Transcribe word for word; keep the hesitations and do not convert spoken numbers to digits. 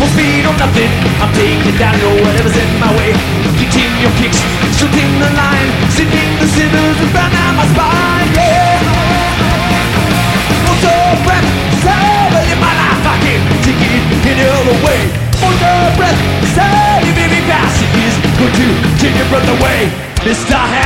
full speed or nothing. I'm taking it down low, whatever's in my way. Kicking your kicks, shooting the line, singing the sinners and burn down my spine. Yeah. Motor breath, saving in my life, I can't take it any other way. Motor breath, saving baby fast, it is going to take your breath away. Mister